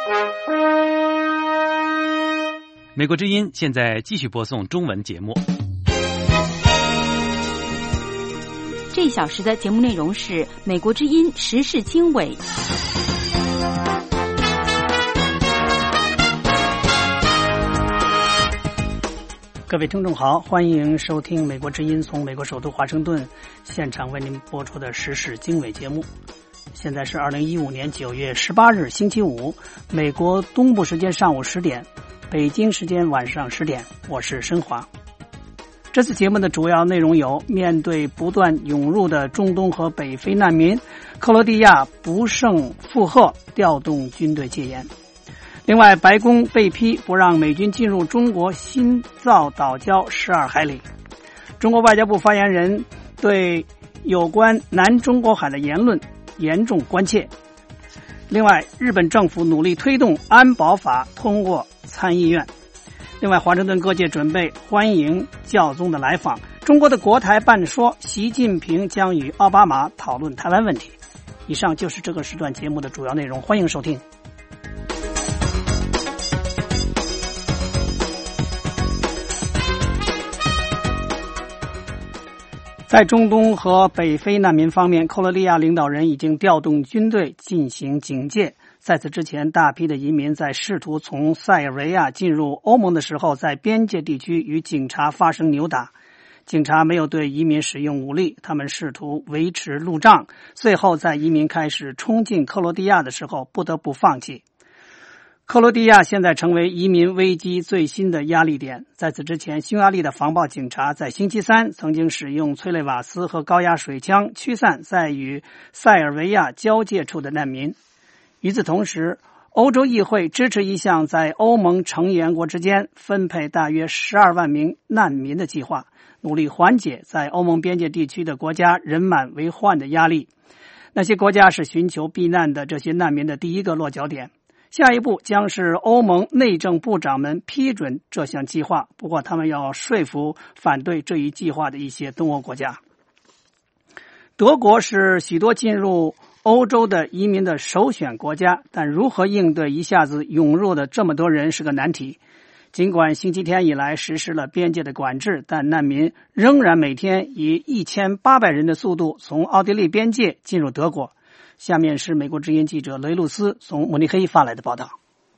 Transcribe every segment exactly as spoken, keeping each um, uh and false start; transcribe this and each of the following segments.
美国之音现在继续播送中文节目。 这一小时的节目内容是美国之音时事经纬。 各位听众好，欢迎收听美国之音从美国首都华盛顿现场为您播出的时事经纬节目。现在是二零一五年九月十八日星期五，美国东部时间上午十点，北京时间晚上十点，我是申华。这次节目的主要内容有：面对不断涌入的中东和北非难民，克罗地亚不胜负荷，调动军队戒严。另外，白宫被批不让美军进入中国新造岛礁十二海里。中国外交部发言人对有关南中国海的言论严重关切。另外，日本政府努力推动安保法通过参议院。另外，华盛顿各界准备欢迎教宗的来访。中国的国台办说，习近平将与奥巴马讨论台湾问题。以上就是这个时段节目的主要内容，欢迎收听。在中东和北非难民方面，克罗地亚领导人已经调动军队进行警戒。在此之前，大批的移民在试图从塞尔维亚进入欧盟的时候，在边界地区与警察发生扭打。警察没有对移民使用武力，他们试图维持路障，最后在移民开始冲进克罗地亚的时候不得不放弃。克罗地亚现在成为移民危机最新的压力点。在此之前，匈牙利的防暴警察在星期三曾经使用催泪瓦斯和高压水枪驱散在与塞尔维亚交界处的难民。与此同时，欧洲议会支持一项在欧盟成员国之间分配大约十二万名难民的计划，努力缓解在欧盟边界地区的国家人满为患的压力。那些国家是寻求避难的这些难民的第一个落脚点。下一步将是欧盟内政部长们批准这项计划，不过他们要说服反对这一计划的一些东欧国家。德国是许多进入欧洲的移民的首选国家，但如何应对一下子涌入的这么多人是个难题。尽管星期天以来实施了边界的管制，但难民仍然每天以一千八百人的速度从奥地利边界进入德国。下面是美国之音记者雷露斯从慕尼黑发来的报道。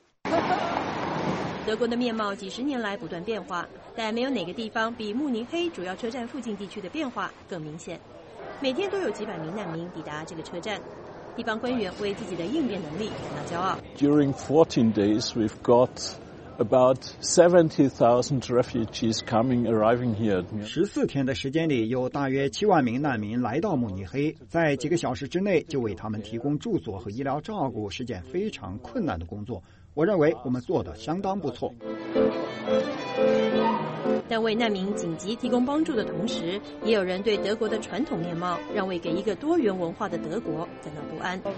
德国的面貌几十年来不断变化，但没有哪个地方比慕尼黑主要车站附近地区的变化更明显。每天都有几百名难民抵达这个车站，地方官员为自己的应变能力感到骄傲。 During fourteen days, we've got about seventy thousand refugees coming, arriving here. 十四天的时间里，有大约七万名难民来到慕尼黑，在几个小时之内就为他们提供住所和医疗照顾，是件非常困难的工作。我认为我们做得相当不错。 但为难民紧急提供帮助的同时，也有人对德国的传统面貌，让位给一个多元文化的德国感到不安。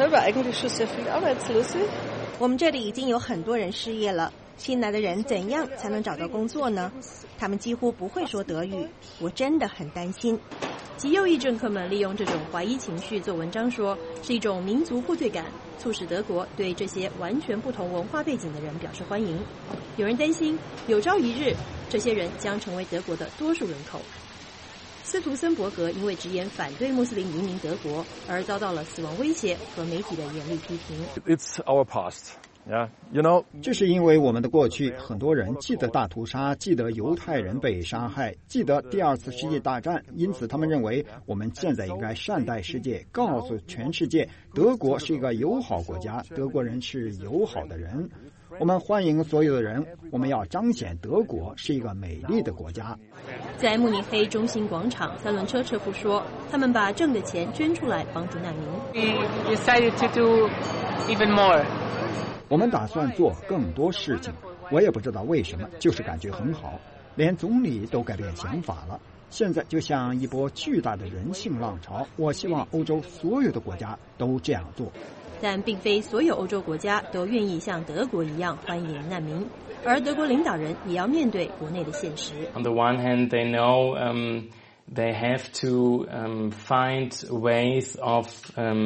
我们这里已经有很多人失业了，新来的人怎样才能找到工作呢？他们几乎不会说德语，我真的很担心。极右翼政客们利用这种怀疑情绪做文章说，是一种民族获罪感，促使德国对这些完全不同文化背景的人表示欢迎。有人担心，有朝一日，这些人将成为德国的多数人口。斯图森伯格因为直言反对穆斯林移民德国，而遭到了死亡威胁和媒体的严厉批评。 It's our past. Yeah, you know, 这是因为我们的过去，很多人记得大屠杀，记得犹太人被杀害，记得第二次世界大战，因此他们认为我们现在应该善待世界，告诉全世界德国是一个友好国家，德国人是友好的人。我们欢迎所有的人，我们要彰显德国是一个美丽的国家。 在慕尼黑中心广场，三轮车车夫说，他们把挣的钱捐出来帮助难民。 We decided to do even more. 我们打算做更多事情，我也不知道为什么，就是感觉很好。连总理都改变想法了，现在就像一波巨大的人性浪潮。我希望欧洲所有的国家都这样做。 但并非所有欧洲国家都愿意像德国一样欢迎难民，而德国领导人也要面对国内的现实。 On the one hand, they know um, they have to um, find ways of um,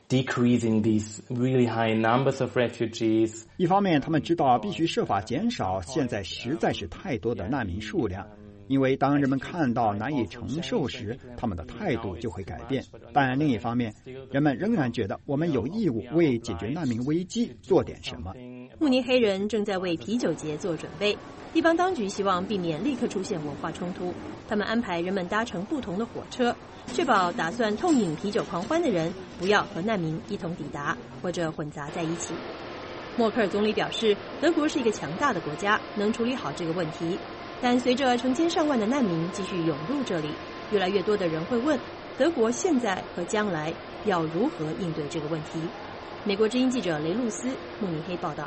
decreasing these really high numbers of refugees. 一方面，他们知道必须设法减少现在实在是太多的难民数量，因为当人们看到难以承受时，他们的态度就会改变。但另一方面，人们仍然觉得我们有义务为解决难民危机做点什么。 慕尼黑人正在为啤酒节做准备，地方当局希望避免立刻出现文化冲突，他们安排人们搭乘不同的火车，确保打算痛饮啤酒狂欢的人不要和难民一同抵达或者混杂在一起。默克尔总理表示，德国是一个强大的国家，能处理好这个问题。但随着成千上万的难民继续涌入这里，越来越多的人会问，德国现在和将来要如何应对这个问题。美国之音记者雷露斯，慕尼黑报道。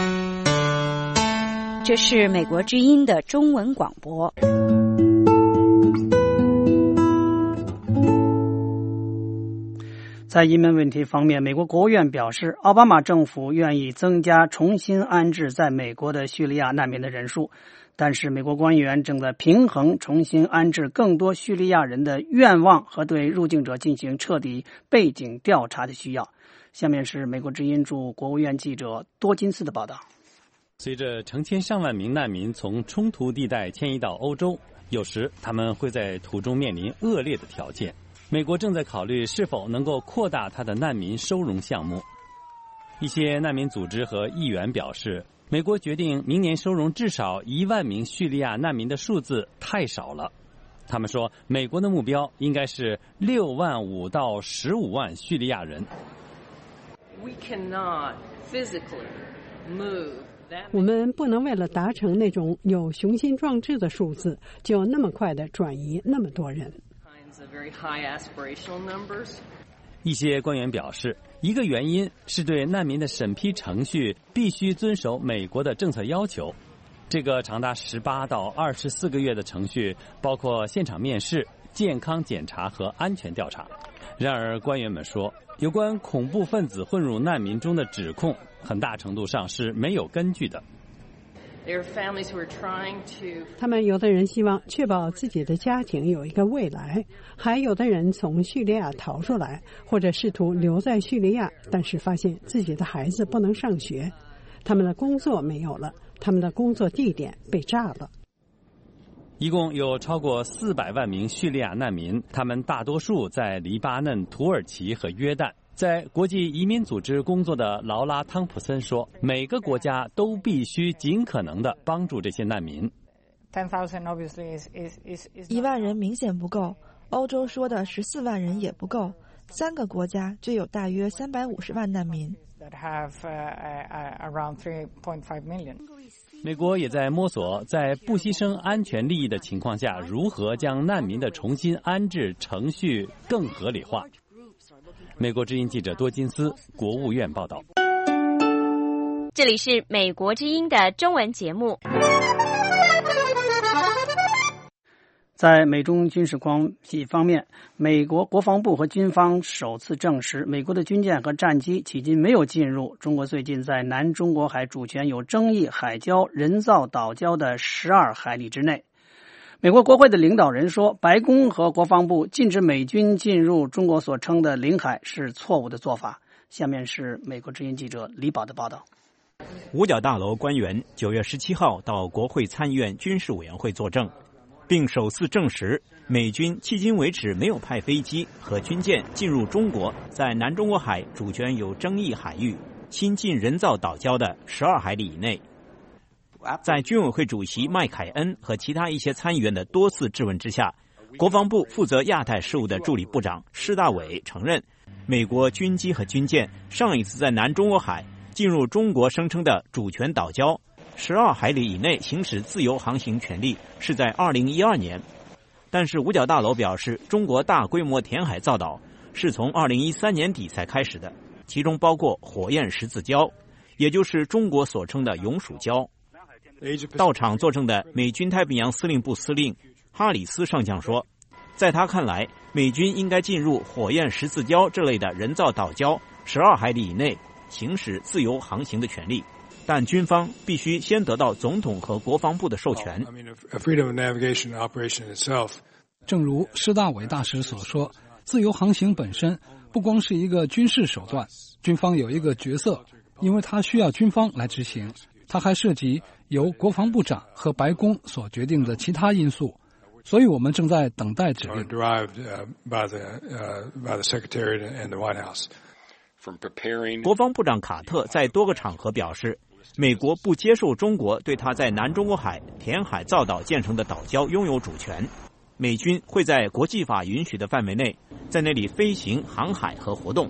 这是美国之音的中文广播。 在移民问题方面，美国国务院表示，奥巴马政府愿意增加重新安置在美国的叙利亚难民的人数，但是美国官员正在平衡重新安置更多叙利亚人的愿望和对入境者进行彻底背景调查的需要。下面是美国之音驻国务院记者多金斯的报道。 随着成千上万名难民从冲突地带迁移到欧洲，有时他们会在途中面临恶劣的条件。美国正在考虑是否能够扩大它的难民收容项目。一些难民组织和议员表示，美国决定明年收容至少一万名叙利亚难民的数字太少了。他们说，美国的目标应该是六万五到十五万叙利亚人。 We cannot physically move. 我们不能为了达成那种有雄心壮志的数字，就那么快的转移那么多人。 一些官员表示，一个原因是对难民的审批程序必须遵守美国的政策要求。这个长达十八到二十四个月的程序包括现场面试、健康检查和安全调查。然而，官员们说，有关恐怖分子混入难民中的指控，很大程度上是没有根据的。 他们有的人希望确保自己的家庭有一个未来，还有的人从叙利亚逃出来，或者试图留在叙利亚，但是发现自己的孩子不能上学，他们的工作没有了，他们的工作地点被炸了。 一共有超过四百万名叙利亚难民，他们大多数在黎巴嫩、土耳其和约旦。在国际移民组织工作的劳拉·汤普森说，每个国家都必须尽可能地帮助这些难民。 一万人明显不够，欧洲说的十四万人也不够，三个国家就有大约三百五十万难民。 美国也在摸索在不牺牲安全利益的情况下，如何将难民的重新安置程序更合理化。美国之音记者多金斯，国务院报道。 这里是美国之音的中文节目。 在美中军事关系方面，美国国防部和军方首次证实，美国的军舰和战机迄今没有进入中国最近在南中国海主权有争议海礁人造岛礁的十二海里之内。美国国会的领导人说，白宫和国防部禁止美军进入中国所称的领海是错误的做法。下面是美国之音记者李宝的报道。 五角大楼官员九月十七号到国会参议院军事委员会作证，并首次证实美军迄今为止没有派飞机和军舰进入中国在南中国海主权有争议海域新近人造岛礁的十二海里以内。在军委会主席麦凯恩和其他一些参议员的多次质问之下，国防部负责亚太事务的助理部长施大伟承认，美国军机和军舰上一次在南中国海进入中国声称的主权岛礁十二海里以内行使自由航行权利是在二零一二年。但是五角大楼表示，中国大规模填海造岛是从二零一三年底才开始的，其中包括火焰十字礁，也就是中国所称的永暑礁。到场作证的美军太平洋司令部司令哈里斯上将说，在他看来，美军应该进入火焰十字礁这类的人造岛礁十二海里以内行使自由航行的权利，但军方必须先得到总统和国防部的授权。 正如施大伟大使所说，自由航行本身不光是一个军事手段，军方有一个角色，因为它需要军方来执行，它还涉及由国防部长和白宫所决定的其他因素，所以我们正在等待指令。 国防部长卡特在多个场合表示，美国不接受中国对他在南中国海填海造岛建成的岛礁拥有主权，美军会在国际法允许的范围内在那里飞行、航海和活动。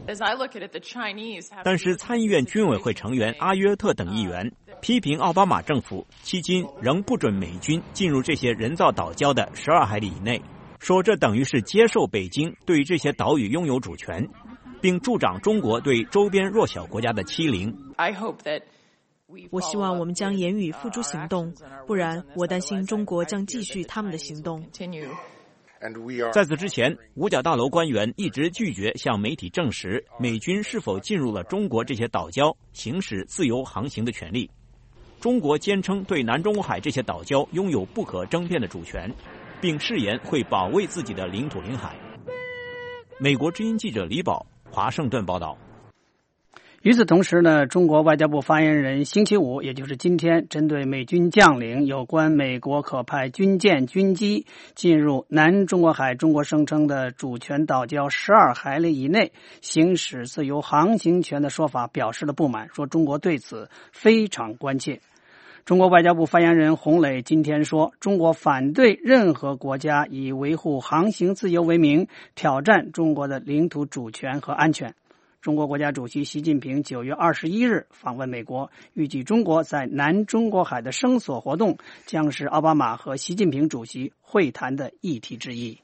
但是参议院军委会成员阿约特等议员批评奥巴马政府迄今仍不准美军进入这些人造岛礁的十二海里以内，说这等于是接受北京对于这些岛屿拥有主权，并助长中国对周边弱小国家的欺凌。 我希望我们将言语付诸行动，不然我担心中国将继续他们的行动。 在此之前，五角大楼官员一直拒绝向媒体证实美军是否进入了中国这些岛礁行使自由航行的权利。中国坚称对南中国海这些岛礁拥有不可争辩的主权，并誓言会保卫自己的领土领海。美国之音记者李宝华盛顿报道。 与此同时呢，中国外交部发言人星期五，也就是今天，针对美军将领有关美国可派军舰、军机进入南中国海中国声称的主权岛礁十二海里以内行使自由航行权的说法表示了不满，说中国对此非常关切。中国外交部发言人洪磊今天说，中国反对任何国家以维护航行自由为名挑战中国的领土主权和安全。中国国家主席习近平九月二十一日访问美国，预计中国在南中国海的声索活动将是奥巴马和习近平主席会谈的议题之一。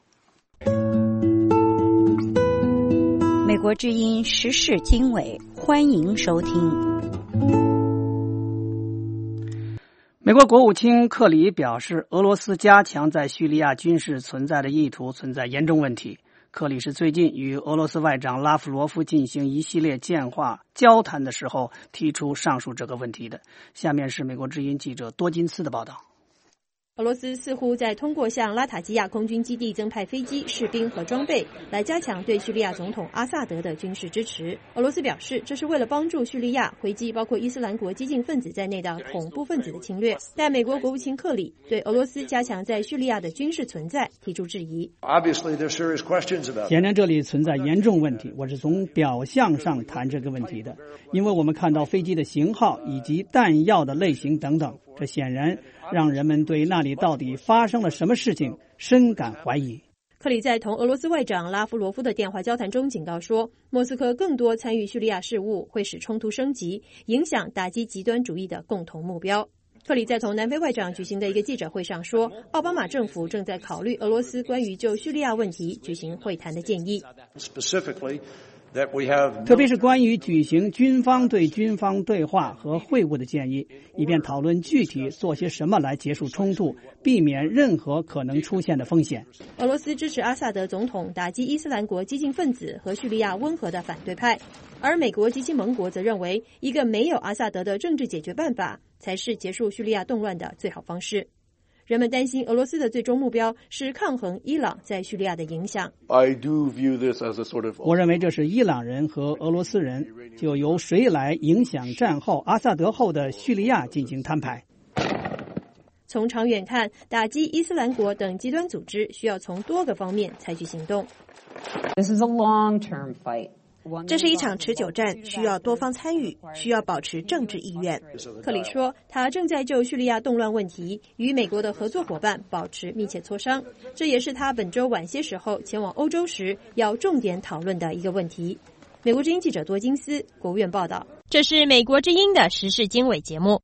美国之音时事经纬，欢迎收听。 美国国务卿克里表示，俄罗斯加强在叙利亚军事存在的意图存在严重问题。克里是最近与俄罗斯外长拉夫罗夫进行一系列电话交谈的时候提出上述这个问题的。下面是美国之音记者多金斯的报道。 俄罗斯似乎在通过向拉塔基亚空军基地增派飞机、士兵和装备，来加强对叙利亚总统阿萨德的军事支持。俄罗斯表示，这是为了帮助叙利亚回击包括伊斯兰国激进分子在内的恐怖分子的侵略。但美国国务卿克里对俄罗斯加强在叙利亚的军事存在提出质疑。 显然这里存在严重问题，我是从表象上谈这个问题的，因为我们看到飞机的型号以及弹药的类型等等，这显然让人们对那里到底发生了什么事情深感怀疑。 克里在同俄罗斯外长拉夫罗夫的电话交谈中警告说，莫斯科更多参与叙利亚事务会使冲突升级，影响打击极端主义的共同目标。克里在同南非外长举行的一个记者会上说，奥巴马政府正在考虑俄罗斯关于就叙利亚问题举行会谈的建议。 特别是关于举行军方对军方对话和会晤的建议，以便讨论具体做些什么来结束冲突，避免任何可能出现的风险。 俄罗斯支持阿萨德总统打击伊斯兰国激进分子和叙利亚温和的反对派，而美国及其盟国则认为，一个没有阿萨德的政治解决办法才是结束叙利亚动乱的最好方式。人们担心俄罗斯的最终目标是抗衡伊朗在叙利亚的影响。 我认为这是伊朗人和俄罗斯人就由谁来影响战后阿萨德后的叙利亚进行摊牌。 从长远看，打击伊斯兰国等极端组织需要从多个方面采取行动。 This is a long-term fight. 这是一场持久战，需要多方参与，需要保持政治意愿。克里说，他正在就叙利亚动乱问题与美国的合作伙伴保持密切磋商，这也是他本周晚些时候前往欧洲时要重点讨论的一个问题。美国之音记者多金斯，国务院报道。 这是美国之音的时事经纬节目。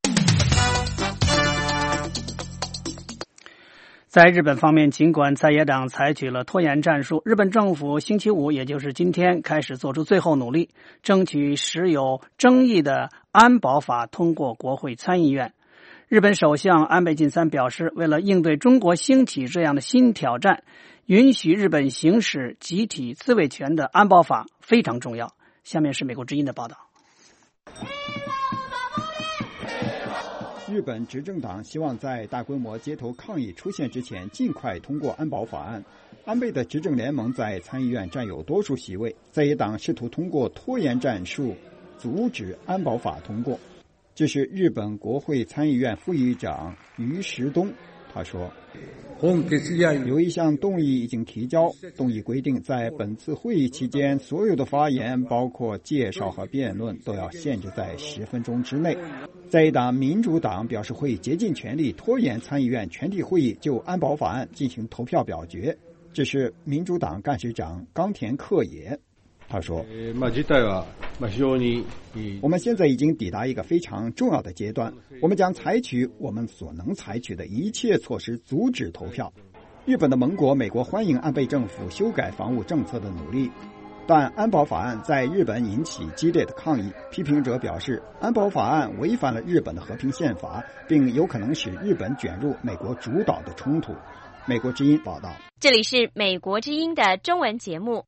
在日本方面，尽管在野党采取了拖延战术，日本政府星期五，也就是今天开始做出最后努力，争取使有争议的安保法通过国会参议院。日本首相安倍晋三表示，为了应对中国兴起这样的新挑战，允许日本行使集体自卫权的安保法非常重要。下面是美国之音的报道。 日本执政党希望在大规模街头抗议出现之前尽快通过安保法案。安倍的执政联盟在参议院占有多数席位，在野党试图通过拖延战术阻止安保法通过。这是日本国会参议院副议长于石东，他说有一项动议已经提交，动议规定在本次会议期间所有的发言包括介绍和辩论都要限制在十分钟之内。在野党民主党表示会竭尽全力拖延参议院全体会议就安保法案进行投票表决。这是民主党干事长冈田克也，他说我们现在已经抵达一个非常重要的阶段，我们将采取我们所能采取的一切措施阻止投票。日本的盟国美国欢迎安倍政府修改防务政策的努力，但安保法案在日本引起激烈的抗议。批评者表示，安保法案违反了日本的和平宪法，并有可能使日本卷入美国主导的冲突。美国之音报道。 这里是美国之音的中文节目。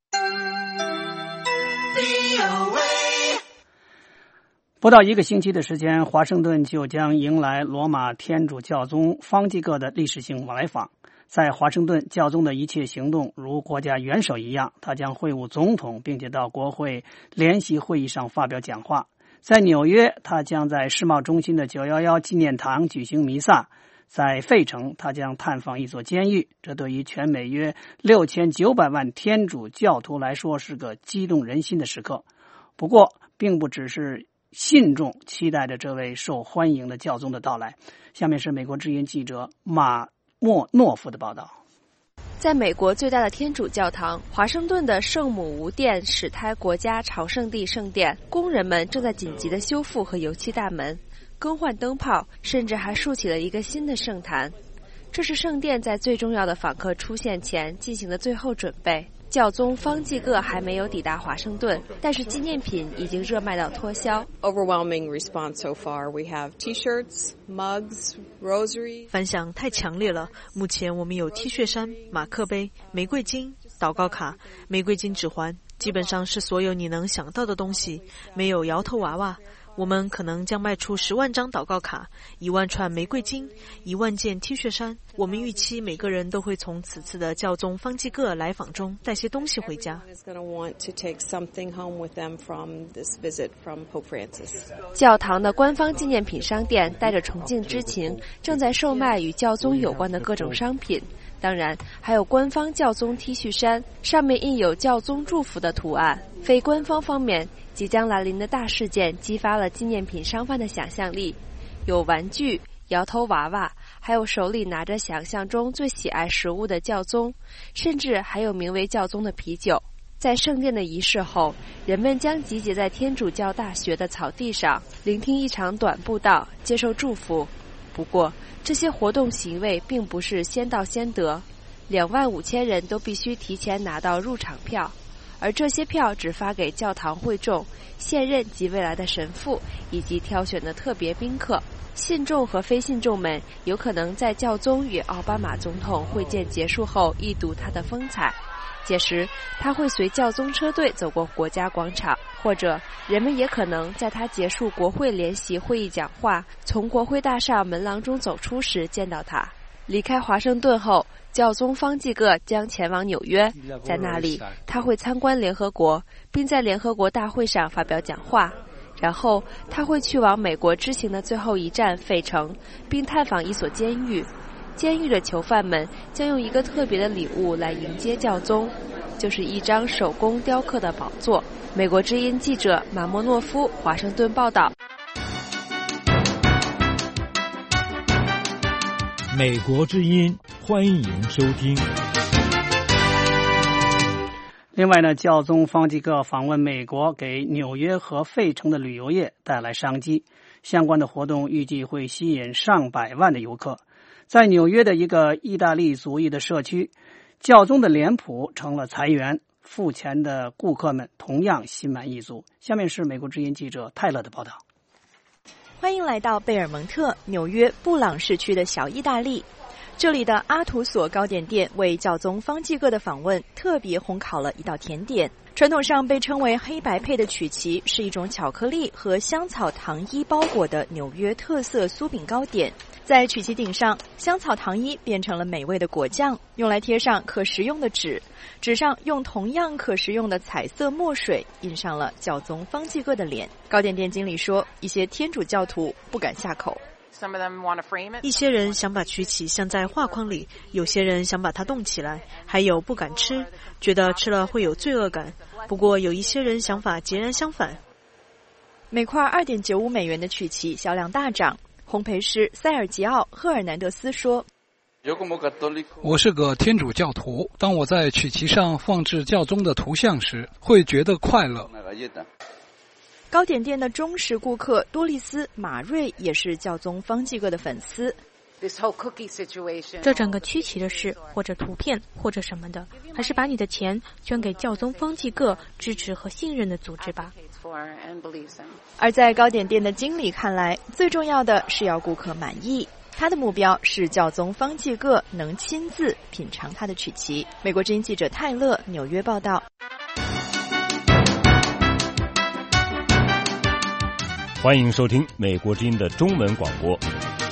不到一个星期的时间，华盛顿就将迎来罗马天主教宗方济各的历史性来访。在华盛顿，教宗的一切行动如国家元首一样，他将会晤总统，并且到国会联席会议上发表讲话。在纽约，他将在世贸中心的九一一纪念堂举行弥撒。在费城，他将探访一所监狱，这对于全美约六千九百万天主教徒来说是个激动人心的时刻。不过，并不只是信众期待着这位受欢迎的教宗的到来。下面是美国之音记者马莫诺夫的报道。 在美国最大的天主教堂华盛顿的圣母无殿史胎国家朝圣地圣殿，工人们正在紧急地修复和油漆大门，更换灯泡，甚至还竖起了一个新的圣坛。这是圣殿在最重要的访客出现前进行的最后准备。教宗方济各还没有抵达华盛顿，但是纪念品已经热卖到脱销。 Overwhelming response so far. We have T-shirts, mugs, rosaries. 反响太强烈了。目前我们有 T 恤衫、马克杯、玫瑰金、祷告卡、玫瑰金指环，基本上是所有你能想到的东西。没有摇头娃娃。我们可能将卖出十万张祷告卡，一万串玫瑰金，一万件 T 恤衫。我们预期每个人都会从此次的教宗方济各来访中带些东西回家。 教堂的官方纪念品商店带着崇敬之情，正在售卖与教宗有关的各种商品。当然，还有官方教宗 T 恤衫，上面印有教宗祝福的图案。非官方方面，即将来临的大事件激发了纪念品商贩的想象力，有玩具、摇头娃娃，还有手里拿着想象中最喜爱食物的教宗，甚至还有名为教宗的啤酒。在圣殿的仪式后，人们将集结在天主教大学的草地上，聆听一场短布道，接受祝福。不过，这些活动席位并不是先到先得，两万五千人都必须提前拿到入场票。而这些票只发给教堂会众、现任及未来的神父以及挑选的特别宾客。信众和非信众们有可能在教宗与奥巴马总统会见结束后一睹他的风采。届时，他会随教宗车队走过国家广场，或者人们也可能在他结束国会联席会议讲话，从国会大厦门廊中走出时见到他。离开华盛顿后，教宗方济各将前往纽约，在那里他会参观联合国，并在联合国大会上发表讲话。然后他会去往美国之行的最后一站费城，并探访一所监狱。监狱的囚犯们将用一个特别的礼物来迎接教宗，就是一张手工雕刻的宝座。美国之音记者马莫诺夫华盛顿报道。 美国之音，欢迎收听。 另外呢，教宗方济各访问美国，给纽约和费城的旅游业带来商机。相关的活动预计会吸引上百万的游客。在纽约的一个意大利族裔的社区，教宗的脸谱成了财源，付钱的顾客们同样心满意足。下面是美国之音记者泰勒的报道。 欢迎来到贝尔蒙特，纽约布朗市区的小意大利。这里的阿图索糕点店为教宗方济各的访问特别烘烤了一道甜点， 传统上被称为黑白配的曲奇是一种巧克力和香草糖衣包裹的纽约特色酥饼糕点。在曲奇顶上，香草糖衣变成了美味的果酱，用来贴上可食用的纸，纸上用同样可食用的彩色墨水印上了教宗方济各的脸。糕点店经理说，一些天主教徒不敢下口。 一些人想把曲奇镶在画框里，有些人想把它冻起来，还有不敢吃，觉得吃了会有罪恶感。不过有一些人想法截然相反。 每块 二点九五美元的曲奇销量大涨。烘焙师塞尔吉奥·赫尔南德斯说， 我是个天主教徒，当我在曲奇上放置教宗的图像时，会觉得快乐。 糕点店的忠实顾客多丽丝·马瑞也是教宗方济各的粉丝。 这整个曲奇的事，或者图片，或者什么的，还是把你的钱捐给教宗方济各支持和信任的组织吧。 而在糕点店的经理看来，最重要的是要顾客满意。他的目标是教宗方济各能亲自品尝他的曲奇。美国之音记者泰勒纽约报道。 欢迎收听美国之音的中文广播。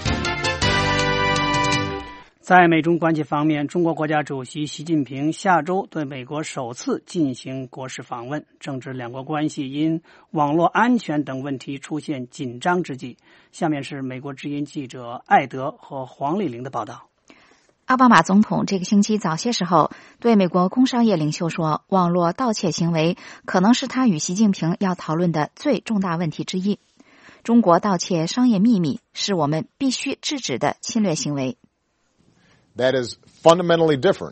在美中关系方面，中国国家主席习近平下周对美国首次进行国事访问，正值两国关系因网络安全等问题出现紧张之际。下面是美国之音记者艾德和黄丽玲的报道。 奥巴马总统这个星期早些时候对美国工商业领袖说，网络盗窃行为可能是他与习近平要讨论的最重大问题之一。中国盗窃商业秘密是我们必须制止的侵略行为。 That is fundamentally different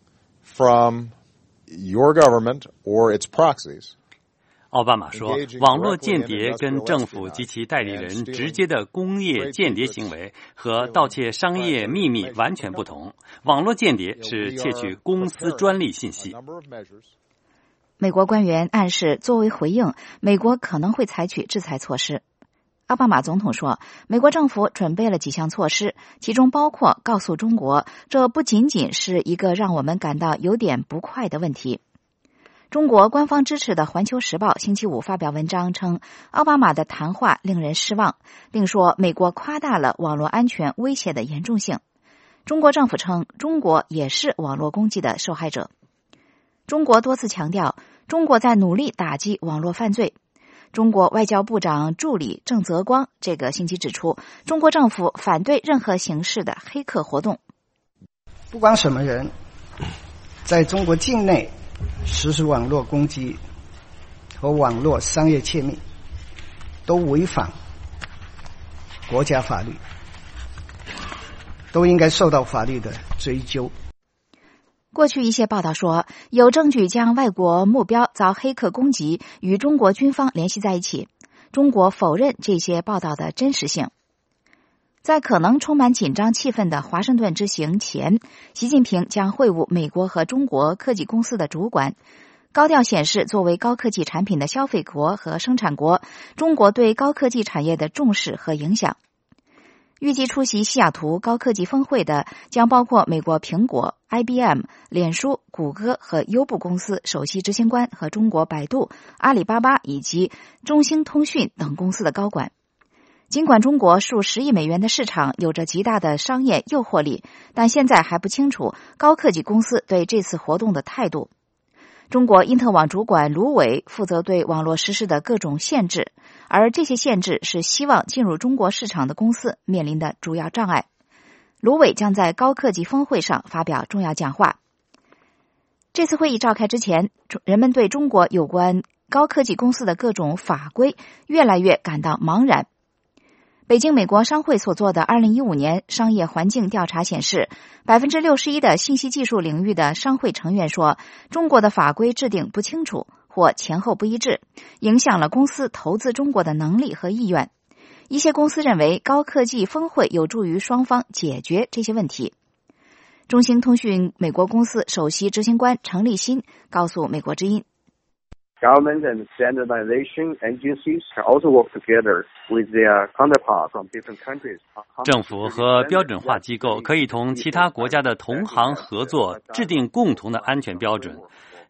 from your government or its proxies. 奥巴马说，网络间谍跟政府及其代理人直接的工业间谍行为和盗窃商业秘密完全不同。网络间谍是窃取公司专利信息。 美国官员暗示，作为回应，美国可能会采取制裁措施。奥巴马总统说，美国政府准备了几项措施，其中包括告诉中国，这不仅仅是一个让我们感到有点不快的问题。中国官方支持的《环球时报》星期五发表文章称，奥巴马的谈话令人失望，并说美国夸大了网络安全威胁的严重性。中国政府称，中国也是网络攻击的受害者。中国多次强调，中国在努力打击网络犯罪。中国外交部长助理郑泽光这个星期指出，中国政府反对任何形式的黑客活动。 不管什么人在中国境内实施网络攻击和网络商业窃密，都违反国家法律，都应该受到法律的追究。 过去一些报道说，有证据将外国目标遭黑客攻击与中国军方联系在一起。中国否认这些报道的真实性。在可能充满紧张气氛的华盛顿之行前，习近平将会晤美国和中国科技公司的主管，高调显示作为高科技产品的消费国和生产国，中国对高科技产业的重视和影响。预计出席西雅图高科技峰会的将包括美国苹果、I B M、脸书、谷歌和优步公司首席执行官和中国百度、阿里巴巴以及中兴通讯等公司的高管。尽管中国数十亿美元的市场有着极大的商业诱惑力，但现在还不清楚高科技公司对这次活动的态度。中国因特网主管卢伟负责对网络实施的各种限制，而这些限制是希望进入中国市场的公司面临的主要障碍。卢伟将在高科技峰会上发表重要讲话。这次会议召开之前，人们对中国有关高科技公司的各种法规越来越感到茫然。北京美国商会所做的二零一五年商业环境调查显示， 百分之六十一 的信息技术领域的商会成员说，中国的法规制定不清楚或前后不一致，影响了公司投资中国的能力和意愿。一些公司认为高科技峰会有助于双方解决这些问题。中兴通讯美国公司首席执行官程立新告诉美国之音， Government and standardization agencies can also work together with their counterparts from different countries. 政府和标准化机构可以同其他国家的同行合作，制定共同的安全标准。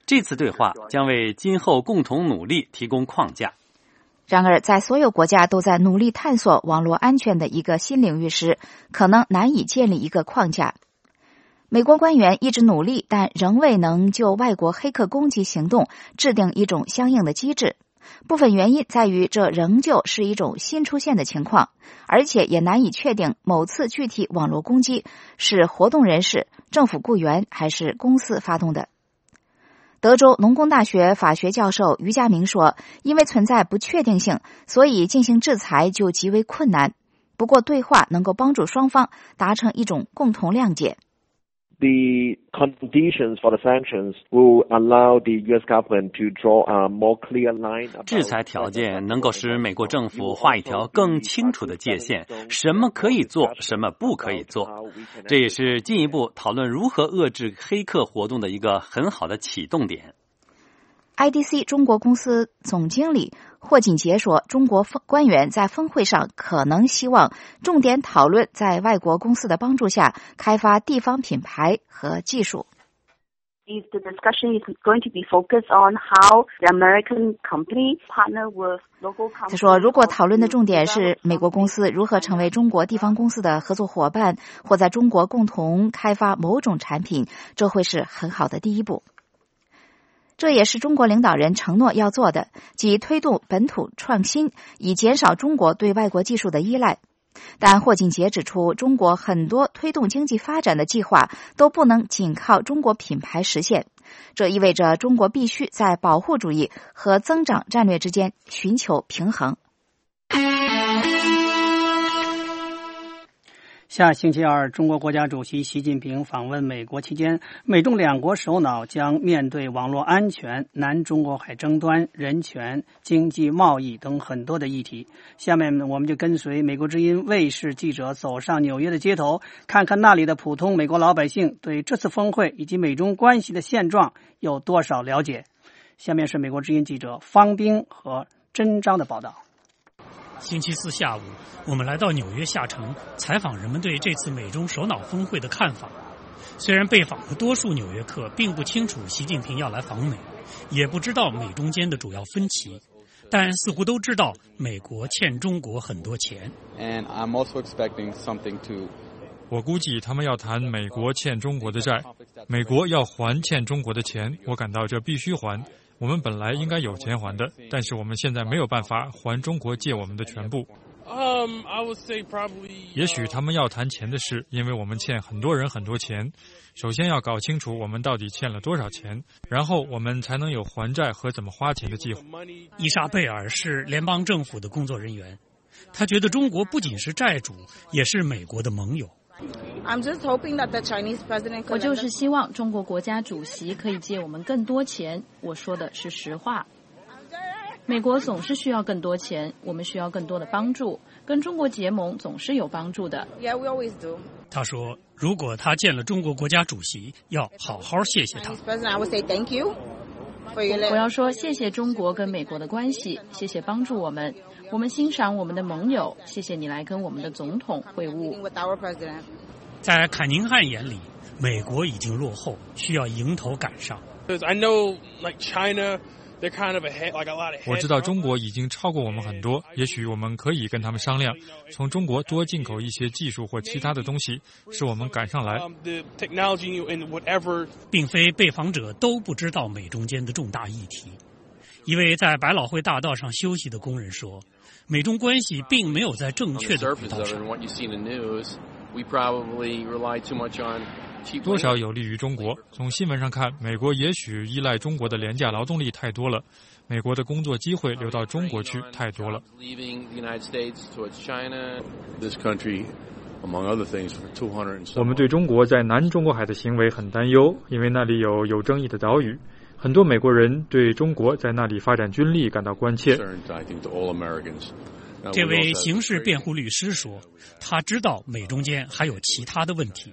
这次对话将为今后共同努力提供框架。 然而，在所有国家都在努力探索网络安全的一个新领域时，可能难以建立一个框架。美国官员一直努力，但仍未能就外国黑客攻击行动制定一种相应的机制。部分原因在于这仍旧是一种新出现的情况，而且也难以确定某次具体网络攻击是活动人士、政府雇员还是公司发动的。德州农工大学法学教授于家明说，因为存在不确定性，所以进行制裁就极为困难。不过对话能够帮助双方达成一种共同谅解。 The conditions for the sanctions will allow the U S government to draw a more clear line. 制裁条件能够使美国政府画一条更清楚的界限，什么可以做，什么不可以做。这也是进一步讨论如何遏制黑客活动的一个很好的启动点。 I D C 中国公司总经理霍锦杰说，中国官员在峰会上可能希望重点讨论在外国公司的帮助下开发地方品牌和技术。 If the discussion is going to be focused on how the American company partner with local companies. 他说，如果讨论的重点是美国公司如何成为中国地方公司的合作伙伴，或在中国共同开发某种产品，这会是很好的第一步。这也是中国领导人承诺要做的，即推动本土创新，以减少中国对外国技术的依赖。但霍锦杰指出，中国很多推动经济发展的计划都不能仅靠中国品牌实现，这意味着中国必须在保护主义和增长战略之间寻求平衡。 下星期二，中国国家主席习近平访问美国期间，美中两国首脑将面对网络安全、南中国海争端、人权、经济贸易等很多的议题。下面我们就跟随美国之音卫视记者走上纽约的街头，看看那里的普通美国老百姓对这次峰会以及美中关系的现状有多少了解。下面是美国之音记者方冰和真章的报道。 星期四下午，我们来到纽约下城，采访人们对这次美中首脑峰会的看法。虽然被访的多数纽约客并不清楚习近平要来访美，也不知道美中间的主要分歧，但似乎都知道美国欠中国很多钱。 And I'm also expecting something to 我估计他们要谈美国欠中国的债，美国要还欠中国的钱，我感到这必须还。我们本来应该有钱还的，但是我们现在没有办法还中国借我们的全部。 Um, I would say probably, 也许他们要谈钱的事，因为我们欠很多人很多钱。首先要搞清楚我们到底欠了多少钱，然后我们才能有还债和怎么花钱的计划。 伊莎贝尔是联邦政府的工作人员，他觉得中国不仅是债主，也是美国的盟友。 我就是希望中国国家主席可以借我们更多钱，我说的是实话。美国总是需要更多钱，我们需要更多的帮助，跟中国结盟总是有帮助的。 Yeah, we always do. 他说，如果他见了中国国家主席，要好好谢谢他。 I would say thank you. 我要说谢谢中国跟美国的关系，谢谢帮助我们，我们欣赏我们的盟友，谢谢你来跟我们的总统会晤。 在坎宁汉眼里，美国已经落后，需要迎头赶上。 I know, like China, they're kind of ahead, like a lot ahead. 我知道中国已经超过我们很多，也许我们可以跟他们商量，从中国多进口一些技术或其他的东西，使我们赶上来。 并非被访者都不知道美中间的重大议题。一位在百老汇大道上休息的工人说，美中关系并没有在正确的轨道上。 多少有利于中国。从新闻上看，美国也许依赖中国的廉价劳动力太多了，美国的工作机会流到中国去太多了。 我们对中国在南中国海的行为很担忧，因为那里有有争议的岛屿。很多美国人对中国在那里发展军力感到关切。 这位刑事辩护律师说，他知道美中间还有其他的问题。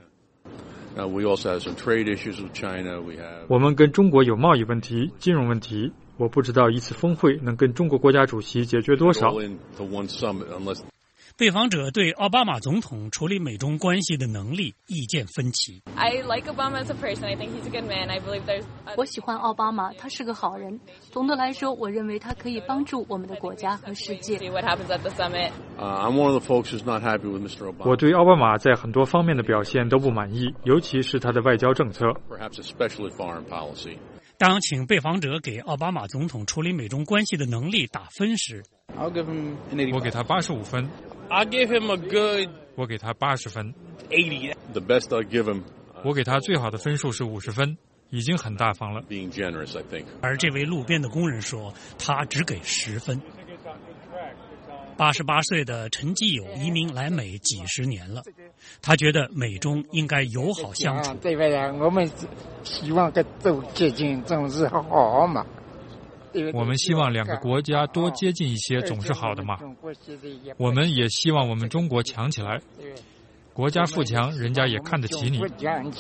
我们跟中国有贸易问题、金融问题，我不知道一次峰会能跟中国国家主席解决多少。 被访者对奥巴马总统处理美中关系的能力意见分歧。 I like Obama as a person. I think he's a good man. I believe there's. 我喜欢奥巴马，他是个好人。总的来说，我认为他可以帮助我们的国家和世界。 See what happens at the summit. I'm one of the folks who's not happy with Mister Obama. 我对奥巴马在很多方面的表现都不满意，尤其是他的外交政策。 Perhaps especially foreign policy. 当请被访者给奥巴马总统处理美中关系的能力打分时， I'll give him an eighty. 我给他八十五分。 I'll give him a good. 我给他八十分。 eighty. The best I'll give him. 我给他最好的分数是五十分，已经很大方了。 Being generous, I think. 而这位路边的工人说，他只给十分。八十八岁的陈基友移民来美几十年了，他觉得美中应该友好相处。 对不对？我们希望跟都接近，总是好嘛。 我们希望两个国家多接近一些，总是好的嘛。我们也希望我们中国强起来，国家富强，人家也看得起你。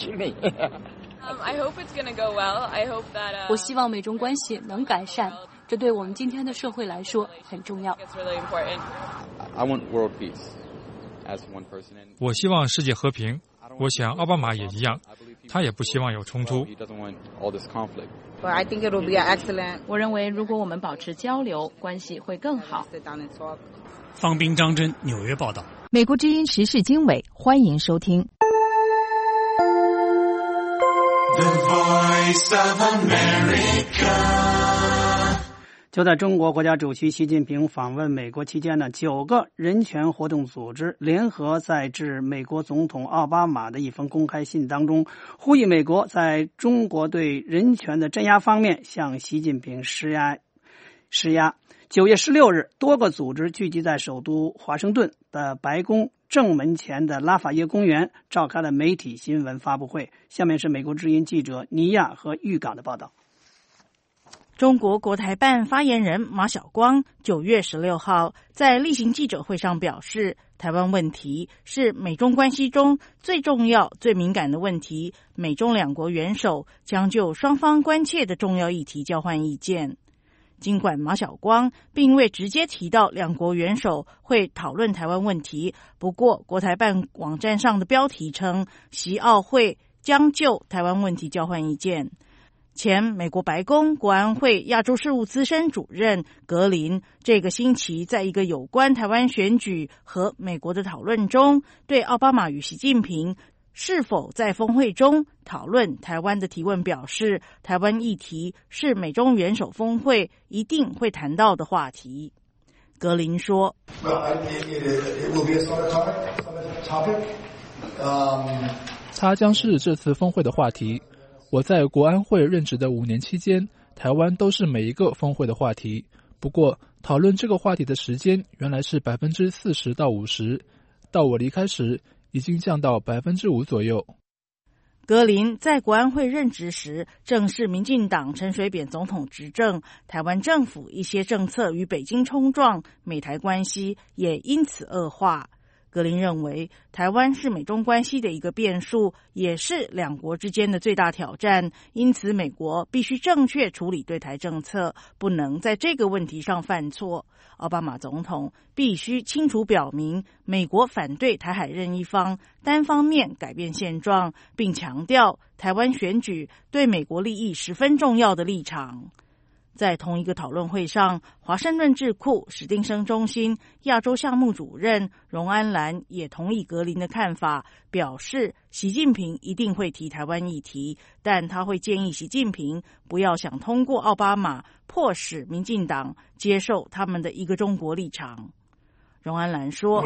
我希望美中关系能改善，这对我们今天的社会来说很重要。 我希望世界和平，我想奥巴马也一样，他也不希望有冲突。 我认为如果我们保持交流，关系会更好。 方斌、张真，纽约报道。 美国之音时事经纬，欢迎收听。 The Voice of America。 就在中国国家主席习近平访问美国期间呢，九个人权活动组织联合在致美国总统奥巴马的一封公开信当中，呼吁美国在中国对人权的镇压方面向习近平施压。施压。九月十六日，多个组织聚集在首都华盛顿的白宫正门前的拉法耶公园，召开了媒体新闻发布会。下面是美国之音记者尼亚和玉港的报道。 中国国台办发言人马晓光九月十六号在例行记者会上表示，台湾问题是美中关系中最重要、最敏感的问题，美中两国元首将就双方关切的重要议题交换意见。尽管马晓光并未直接提到两国元首会讨论台湾问题，不过国台办网站上的标题称，习奥会将就台湾问题交换意见。前美国白宫国安会亚洲事务资深主任格林这个星期在一个有关台湾选举和美国的讨论中，对奥巴马与习近平是否在峰会中讨论台湾的提问表示，台湾议题是美中元首峰会一定会谈到的话题。格林说， well, it, it will be a sort of topic. Um, 它将是这次峰会的话题。我在国安会任职的五年期间，台湾都是每一个峰会的话题。不过，讨论这个话题的时间原来是百分之四十到五十，到我离开时已经降到百分之五左右。 格林在国安会任职时，正是民进党陈水扁总统执政，台湾政府一些政策与北京冲撞，美台关系也因此恶化。格林认为，台湾是美中关系的一个变数，也是两国之间的最大挑战，因此美国必须正确处理对台政策，不能在这个问题上犯错。奥巴马总统必须清楚表明，美国反对台海任一方单方面改变现状，并强调台湾选举对美国利益十分重要的立场。在同一个讨论会上，华盛顿智库史丁生中心亚洲项目主任荣安兰也同意格林的看法，表示习近平一定会提台湾议题，但他会建议习近平不要想通过奥巴马迫使民进党接受他们的一个中国立场。荣安兰说，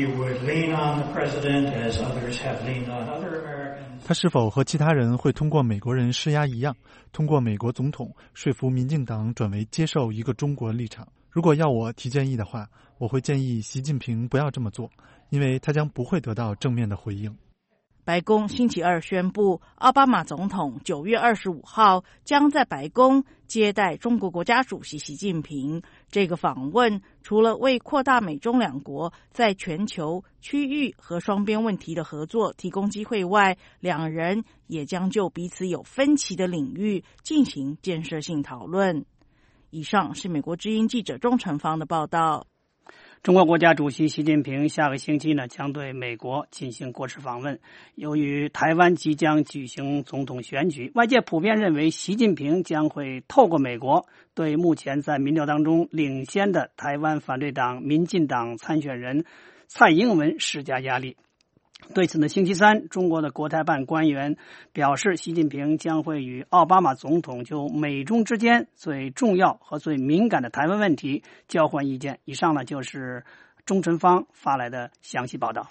他是否和其他人会通过美国人施压一样，通过美国总统说服民进党转为接受一个中国立场？如果要我提建议的话，我会建议习近平不要这么做，因为他将不会得到正面的回应。 白宫星期二宣布，奥巴马总统九月二十五号将在白宫接待中国国家主席习近平。这个访问除了为扩大美中两国在全球、区域和双边问题的合作提供机会外，两人也将就彼此有分歧的领域进行建设性讨论。以上是美国之音记者钟成芳的报道。 中国国家主席习近平下个星期呢将对美国进行国事访问。由于台湾即将举行总统选举，外界普遍认为习近平将会透过美国对目前在民调当中领先的台湾反对党民进党参选人蔡英文施加压力。对此呢，星期三，中国的国台办官员表示，习近平将会与奥巴马总统就美中之间最重要和最敏感的台湾问题交换意见。以上呢就是钟晨芳发来的详细报道。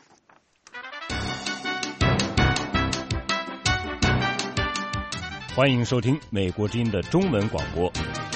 欢迎收听美国之音的中文广播。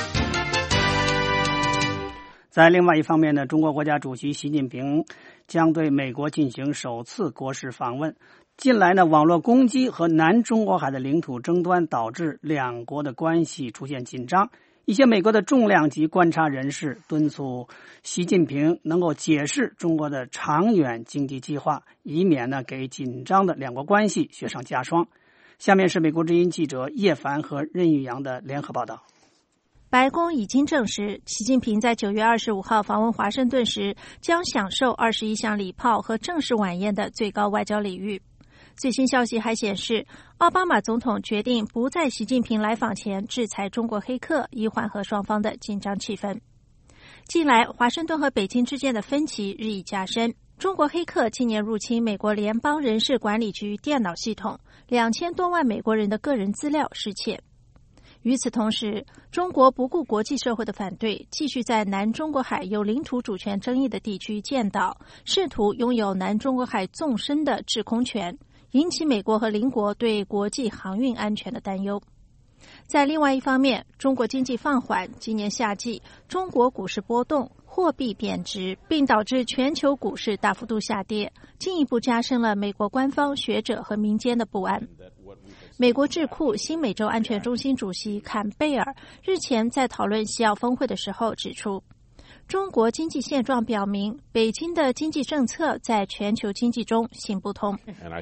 在另外一方面呢，中国国家主席习近平将对美国进行首次国事访问。近来呢，网络攻击和南中国海的领土争端导致两国的关系出现紧张。一些美国的重量级观察人士敦促习近平能够解释中国的长远经济计划，以免呢给紧张的两国关系雪上加霜。下面是美国之音记者叶凡和任玉阳的联合报道。 白宫已经证实，习近平在九月二十五号访问华盛顿时，将享受二十一项礼炮和正式晚宴的最高外交礼遇。最新消息还显示，奥巴马总统决定不在习近平来访前制裁中国黑客，以缓和双方的紧张气氛。近来，华盛顿和北京之间的分歧日益加深。中国黑客今年入侵美国联邦人事管理局电脑系统，两千多万美国人的个人资料失窃。与此同时，中国不顾国际社会的反对，继续在南中国海有领土主权争议的地区建岛，试图拥有南中国海纵深的制空权，引起美国和邻国对国际航运安全的担忧。在另外一方面，中国经济放缓，今年夏季中国股市波动，货币贬值，并导致全球股市大幅度下跌，进一步加深了美国官方、学者和民间的不安。美国智库新美洲安全中心主席坎贝尔日前在讨论西澳峰会的时候指出，中国经济现状表明，北京的经济政策在全球经济中行不通。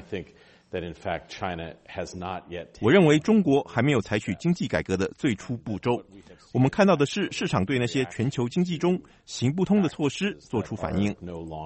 我认为中国还没有采取经济改革的最初步骤。我们看到的是，市场对那些全球经济中行不通的措施做出反应。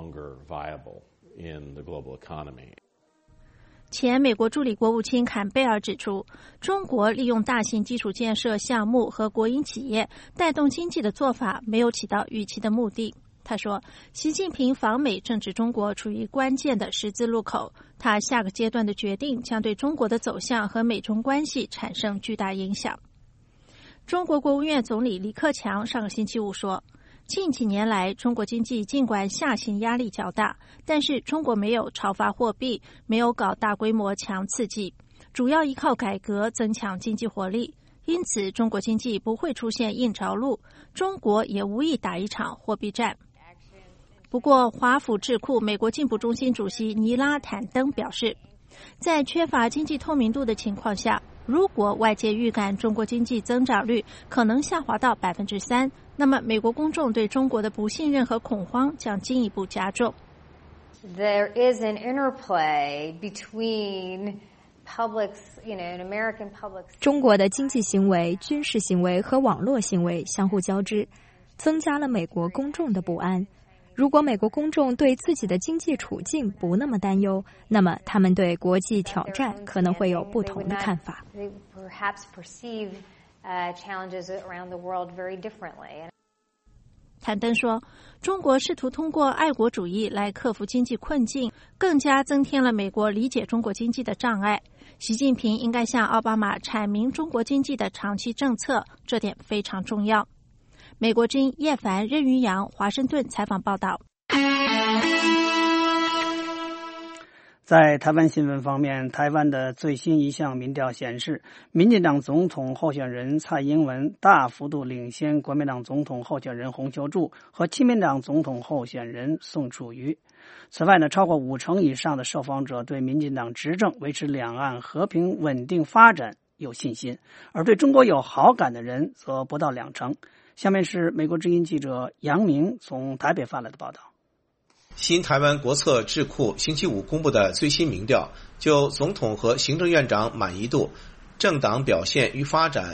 前美国助理国务卿坎贝尔指出，中国利用大型基础建设项目和国营企业带动经济的做法没有起到预期的目的。他说，习近平访美正值中国处于关键的十字路口，他下个阶段的决定将对中国的走向和美中关系产生巨大影响。中国国务院总理李克强上个星期五说，近几年来，中国经济尽管下行压力较大，但是中国没有超发货币，没有搞大规模强刺激，主要依靠改革增强经济活力。因此，中国经济不会出现硬着陆，中国也无意打一场货币战。不过，华府智库美国进步中心主席尼拉坦登表示，在缺乏经济透明度的情况下，如果外界预感中国经济增长率可能下滑到百分之三，那么美国公众对中国的不信任和恐慌将进一步加重。 There is an interplay between publics, you know, an American public. 中国的经济行为、军事行为和网络行为相互交织，增加了美国公众的不安。如果美国公众对自己的经济处境不那么担忧，那么他们对国际挑战可能会有不同的看法。 坦登说，中国试图通过爱国主义来克服经济困境，更加增添了美国理解中国经济的障碍。习近平应该向奥巴马阐明中国经济的长期政策，这点非常重要。美国之音叶凡、任于阳，华盛顿采访报道。 在台湾新闻方面，台湾的最新一项民调显示，民进党总统候选人蔡英文大幅度领先国民党总统候选人洪秀柱和亲民党总统候选人宋楚瑜。此外呢，超过五成以上的受访者对民进党执政维持两岸和平稳定发展有信心，而对中国有好感的人则不到两成。下面是美国之音记者杨明从台北发来的报道。 新台湾国策智库星期五公布的最新民调，就总统和行政院长满意度、政党表现与发展、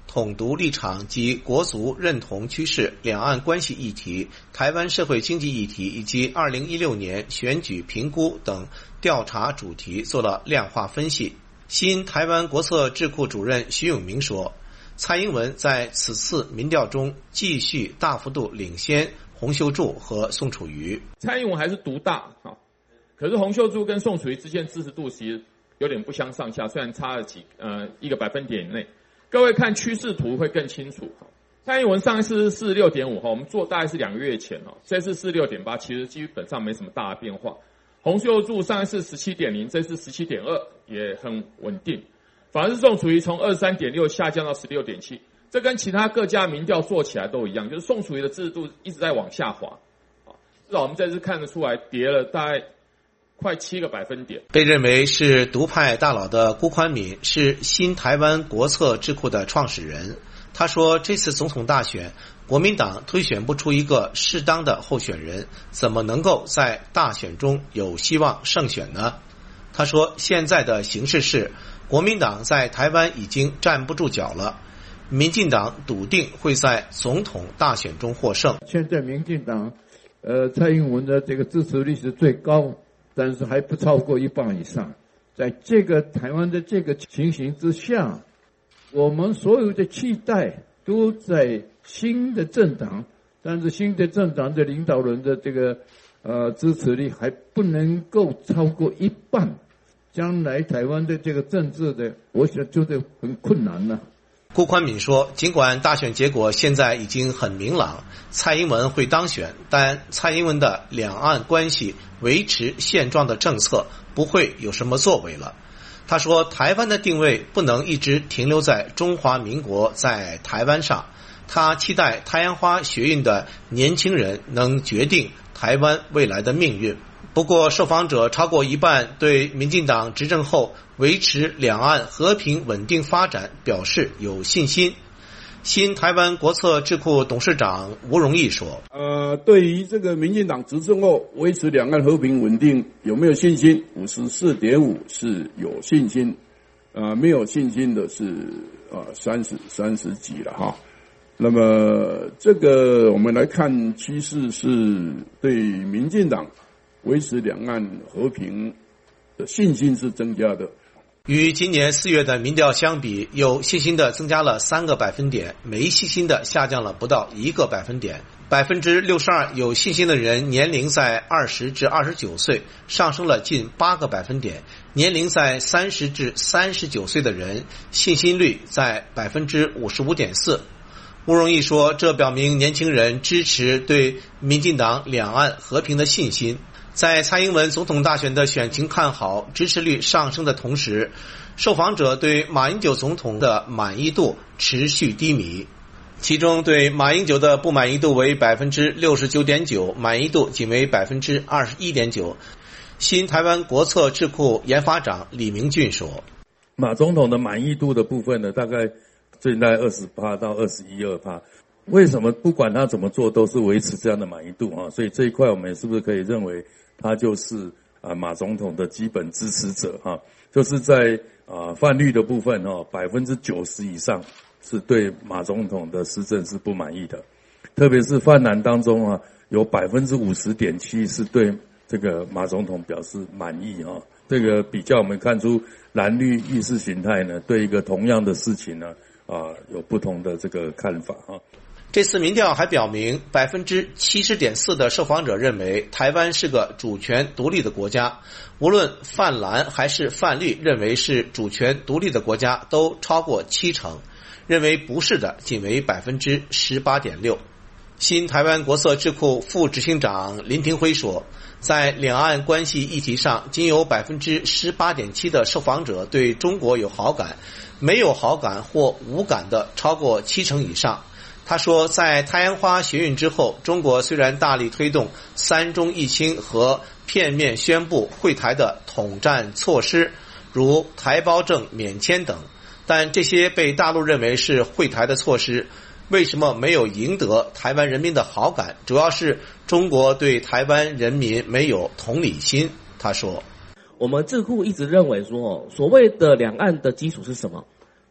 统独立场及国族认同趋势、两岸关系议题、台湾社会经济议题以及二零一六年选举评估等调查主题做了量化分析。新台湾国策智库主任徐永明说，蔡英文在此次民调中继续大幅度领先洪秀柱和宋楚瑜。 蔡英文还是独大，可是洪秀柱跟宋楚瑜之间支持度其实有点不相上下，虽然差了几呃一个百分点以内。各位看趋势图会更清楚。蔡英文上一次是四十六点五，我们做大概是两个月前，这次四十六点八，其实基本上没什么大的变化。洪秀柱上一次十七点零，这次十七点二，也很稳定。反而是宋楚瑜从二十三点六下降到十六点七，这跟其他各家民调做起来都一样，就是宋楚瑜的支持度一直在往下滑。至少我们这次看得出来，跌了大概快七个百分点。 被认为是独派大佬的辜宽敏是新台湾国策智库的创始人。他说，这次总统大选，国民党推选不出一个适当的候选人，怎么能够在大选中有希望胜选呢？他说，现在的形势是，国民党在台湾已经站不住脚了，民进党笃定会在总统大选中获胜。 现在民进党呃，蔡英文的这个支持率是最高，但是还不超过一半以上。在这个台湾的这个情形之下，我们所有的期待都在新的政党，但是新的政党的领导人的这个呃支持率还不能够超过一半，将来台湾的这个政治的，我想就是很困难了。 辜宽敏说，尽管大选结果现在已经很明朗，蔡英文会当选，但蔡英文的两岸关系维持现状的政策不会有什么作为了。他说，台湾的定位不能一直停留在中华民国在台湾上，他期待太阳花学运的年轻人能决定台湾未来的命运。不过，受访者超过一半对民进党执政后维持两岸和平稳定发展表示有信心。新台湾国策智库董事长吴荣义说， 呃，对于这个民进党执政后维持两岸和平稳定有没有信心？ 五十四点五 是有信心，呃，没有信心的是呃三十三十几了哈。那么这个我们来看趋势是对民进党维持两岸和平的信心是增加的。 与今年四月的民调相比，有信心的增加了三个百分点，没信心的下降了不到一个百分点。百分之六十二有信心的人年龄在二十至二十九岁，上升了近八个百分点。年龄在三十至三十九岁的人，信心率在百分之五十五点四。吴荣义说，这表明年轻人支持对民进党两岸和平的信心。在蔡英文总统大选的选情看好、支持率上升的同时，受访者对马英九总统的满意度持续低迷，其中对马英九的不满意度为百分之六十九点九，满意度仅为百分之二十一点九。新台湾国策智库研发长李明俊说， 马总统的满意度的部分呢，大概最近大概二十八到二十一二趴。为什么不管他怎么做都是维持这样的满意度啊？所以这一块我们是不是可以认为他就是啊马总统的基本支持者哈？就是在啊泛绿的部分哈，百分之九十以上是对马总统的施政是不满意的，特别是泛蓝当中啊，有百分之五十点七是对这个马总统表示满意哈。这个比较我们看出蓝绿意识形态呢，对一个同样的事情呢啊有不同的这个看法哈。 这次民调还表明，百分之七十点四的受访者认为台湾是个主权独立的国家，无论泛蓝还是泛绿认为是主权独立的国家都超过七成，认为不是的仅为百分之十八点六。新台湾国策智库副执行长林廷辉说，在两岸关系议题上，仅有百分之十八点七的受访者对中国有好感，没有好感或无感的超过七成以上。他说，在太阳花学运之后，中国虽然大力推动三中一清和片面宣布惠台的统战措施，如台胞证免签等，但这些被大陆认为是惠台的措施，为什么没有赢得台湾人民的好感？主要是中国对台湾人民没有同理心。他说， 我们智库一直认为说，所谓的两岸的基础是什么？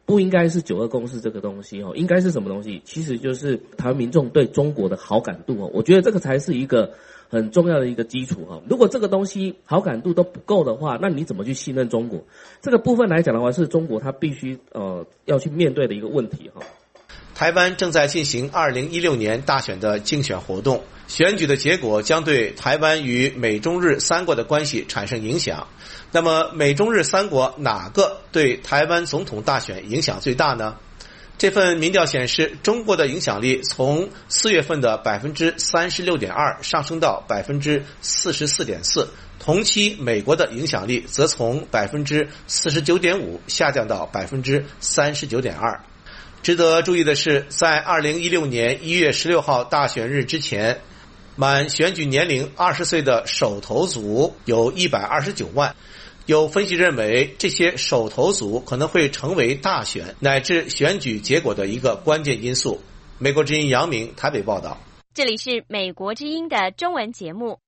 不应该是九二共识这个东西哦，应该是什么东西？其实就是台湾民众对中国的好感度哦，我觉得这个才是一个很重要的一个基础哈。如果这个东西好感度都不够的话，那你怎么去信任中国？这个部分来讲的话，是中国它必须呃要去面对的一个问题哈。 台湾正在进行二零一六年大选的竞选活动，选举的结果将对台湾与美中日三国的关系产生影响。那么美中日三国哪个对台湾总统大选影响最大呢？这份民调显示，中国的影响力从四月份的百分之三十六点二上升到百分之四十四点四，同期美国的影响力则从百分之四十九点五下降到百分之三十九点二。值得注意的是，在二零一六年一月十六号大选日之前，满选举年龄二十岁的首投族有一百二十九万。有分析认为，这些首投族可能会成为大选乃至选举结果的一个关键因素。美国之音杨明台北报道。 这里是美国之音的中文节目。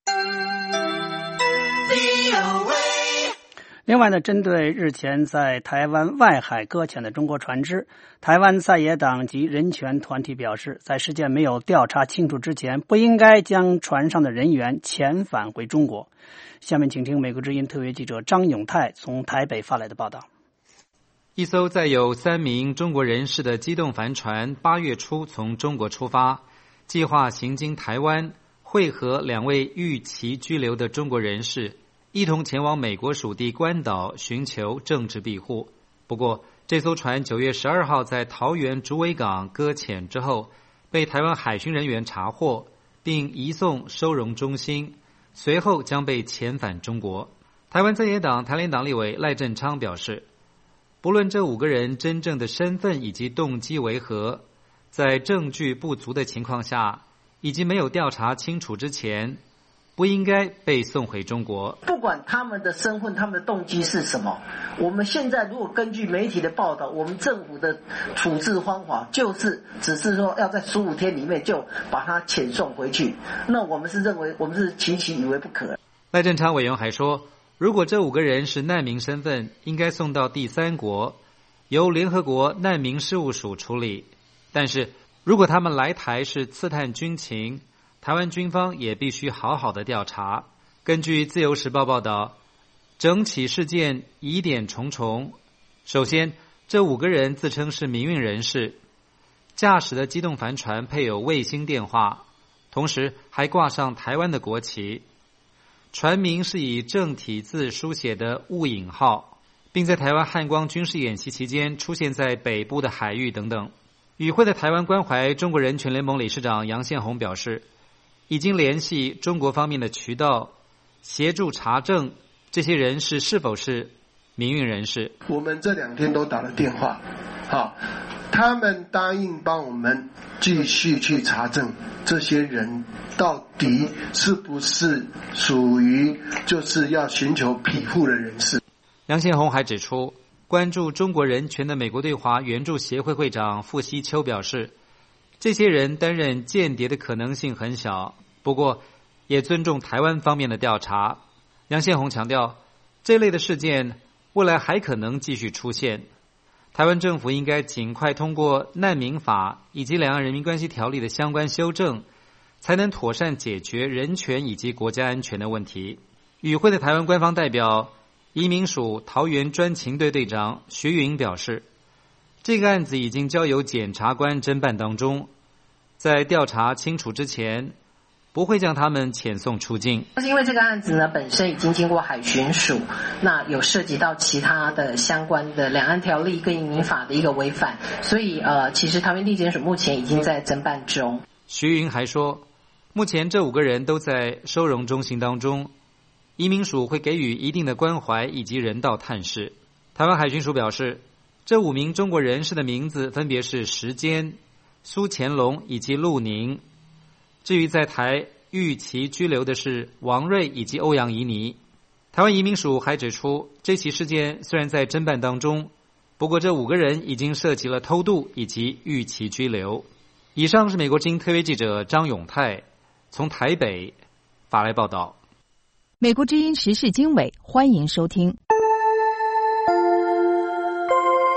另外呢，针对日前在台湾外海搁浅的中国船只，台湾在野党及人权团体表示，在事件没有调查清楚之前，不应该将船上的人员遣返回中国。下面请听美国之音特约记者张永泰从台北发来的报道。 一艘载有三名中国人士的机动帆船八月初从中国出发，计划行经台湾，会合两位逾期居留的中国人士，一同前往美国属地关岛寻求政治庇护。不过，这艘船九月十二号在桃园竹围港搁浅之后，被台湾海巡人员查获，并移送收容中心，随后将被遣返中国。台湾在野党台联党立委赖振昌表示，不论这五个人真正的身份以及动机为何，在证据不足的情况下，以及没有调查清楚之前，不应该被送回中国。 不管他们的身份，他们的动机是什么，我们现在如果根据媒体的报道，我们政府的处置方法就是只是说要在十五天里面就把他遣送回去，那我们是认为我们是其其以为不可。 赖振昌委员还说，如果这五个人是难民身份，应该送到第三国，由联合国难民事务署处理。但是如果他们来台是刺探军情，台湾军方也必须好好的调查。根据自由时报报道，整起事件疑点重重。首先，这五个人自称是民运人士，驾驶的机动帆船配有卫星电话，同时还挂上台湾的国旗。船名是以正体字书写的雾隐号，并在台湾汉光军事演习期间出现在北部的海域等等。与会的台湾关怀中国人权联盟理事长杨宪宏表示，已经联系中国方面的渠道，协助查证这些人士是否是民运人士。 我们这两天都打了电话，好，他们答应帮我们继续去查证这些人到底是不是属于就是要寻求庇护的人士。 杨宪宏还指出，关注中国人权的美国对华援助协会会长傅希秋表示，这些人担任间谍的可能性很小，不过也尊重台湾方面的调查。杨宪宏强调，这类的事件未来还可能继续出现，台湾政府应该尽快通过难民法以及两岸人民关系条例的相关修正，才能妥善解决人权以及国家安全的问题。与会的台湾官方代表移民署桃园专勤队队长徐云表示，这个案子已经交由检察官侦办当中，在调查清楚之前，不会将他们遣送出境。 因为这个案子呢本身已经经过海巡署，那有涉及到其他的相关的两岸条例跟移民法的一个违反，所以呃，其实桃园地检署目前已经在侦办中。 徐云还说，目前这五个人都在收容中心当中，移民署会给予一定的关怀以及人道探视。台湾海巡署表示，这五名中国人士的名字分别是石坚、苏乾隆以及陆宁。至于在台逾期居留的是王瑞以及欧阳怡妮。台湾移民署还指出，这起事件虽然在侦办当中，不过这五个人已经涉及了偷渡以及逾期居留。以上是美国之音特约记者张永泰从台北发来报道。 美国之音时事经纬，欢迎收听。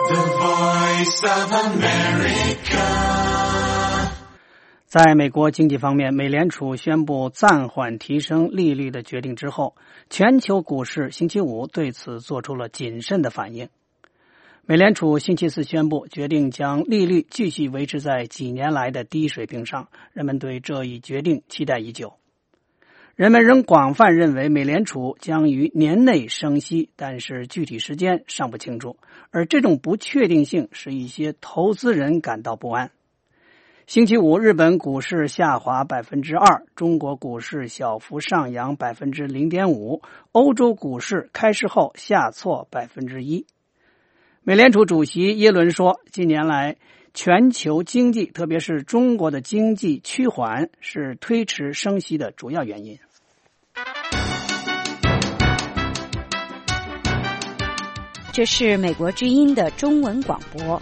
The Voice of America。 在美国经济方面，美联储宣布暂缓提升利率的决定之后，全球股市星期五对此做出了谨慎的反应。美联储星期四宣布决定将利率继续维持在几年来的低水平上，人们对这一决定期待已久。人们仍广泛认为美联储将于年内升息，但是具体时间尚不清楚，而这种不确定性使一些投资人感到不安。星期五，日本股市下滑百分之二，中国股市小幅上扬百分之零点五，欧洲股市开市后下挫百分之一。美联储主席耶伦说，近年来全球经济，特别是中国的经济趋缓，是推迟升息的主要原因。 这是美国之音的中文广播。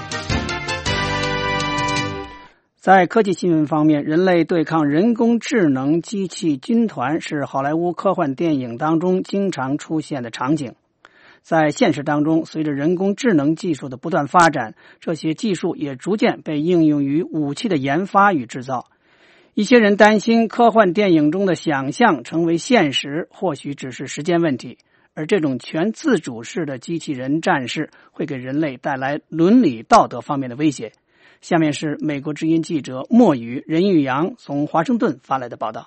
在科技新闻方面，人类对抗人工智能机器军团是好莱坞科幻电影当中经常出现的场景。在现实当中，随着人工智能技术的不断发展，这些技术也逐渐被应用于武器的研发与制造。一些人担心科幻电影中的想象成为现实，或许只是时间问题，而这种全自主式的机器人战士会给人类带来伦理道德方面的威胁。下面是美国之音记者莫宇、任玉阳从华盛顿发来的报道。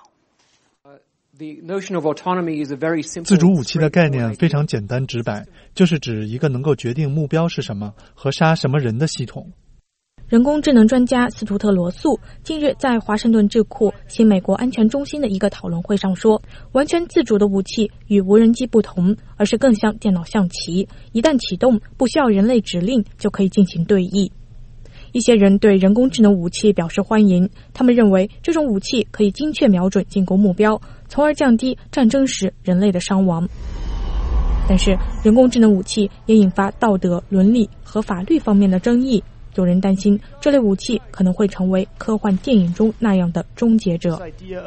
自主武器的概念非常简单直白，就是指一个能够决定目标是什么和杀什么人的系统。 人工智能专家斯图特罗素近日在华盛顿智库新美国安全中心的一个讨论会上说，完全自主的武器与无人机不同，而是更像电脑象棋，一旦启动，不需要人类指令就可以进行对弈。一些人对人工智能武器表示欢迎，他们认为这种武器可以精确瞄准进攻目标，从而降低战争时人类的伤亡。但是人工智能武器也引发道德、伦理和法律方面的争议，有人担心这类武器可能会成为科幻电影中那样的终结者。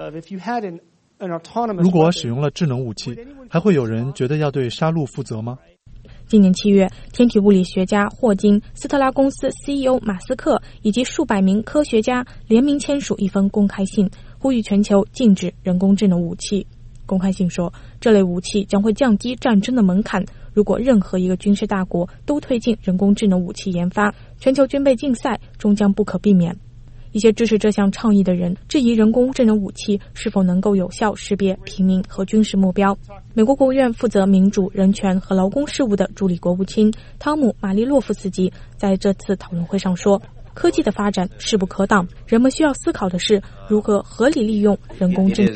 如果使用了智能武器，还会有人觉得要对杀戮负责吗？ 今年七月，天体物理学家霍金、斯特拉公司 C E O 马斯克以及数百名科学家联名签署一封公开信，呼吁全球禁止人工智能武器。公开信说，这类武器将会降低战争的门槛，如果任何一个军事大国都推进人工智能武器研发，全球军备竞赛终将不可避免。一些支持这项倡议的人质疑人工智能武器是否能够有效识别平民和军事目标。美国国务院负责民主、人权和劳工事务的助理国务卿汤姆·马利洛夫斯基在这次讨论会上说，科技的发展势不可挡，人们需要思考的是如何合理利用人工智能。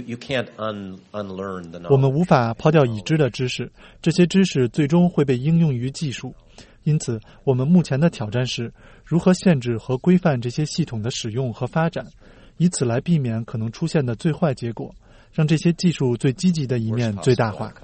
我们无法抛掉已知的知识，这些知识最终会被应用于技术。因此，我们目前的挑战是如何限制和规范这些系统的使用和发展，以此来避免可能出现的最坏结果，让这些技术最积极的一面最大化。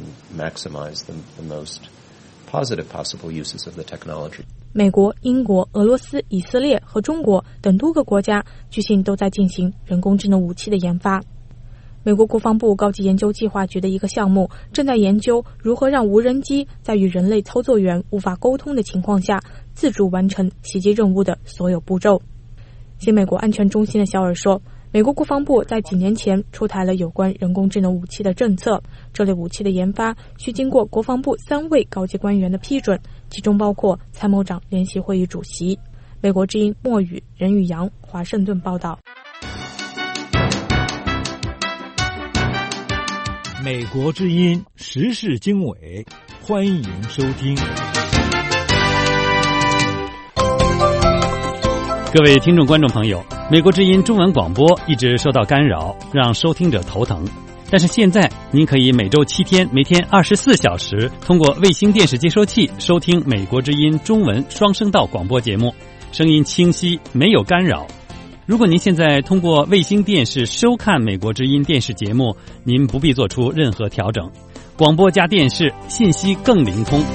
美国、英国、俄罗斯、以色列和中国等多个国家据信都在进行人工智能武器的研发。美国国防部高级研究计划局的一个项目正在研究如何让无人机在与人类操作员无法沟通的情况下自主完成袭击任务的所有步骤。新美国安全中心的小尔说，美国国防部在几年前出台了有关人工智能武器的政策，这类武器的研发需经过国防部三位高级官员的批准，其中包括参谋长联席会议主席。美国之音莫宇、任宇阳，华盛顿报道。 美国之音时事经纬，欢迎收听。 各位听众观众朋友，美国之音中文广播一直受到干扰，让收听者头疼。但是现在您可以每周七天，每天二十四小时，通过卫星电视接收器收听美国之音中文双声道广播节目，声音清晰，没有干扰。如果您现在通过卫星电视收看美国之音电视节目，您不必做出任何调整，广播加电视，信息更灵通。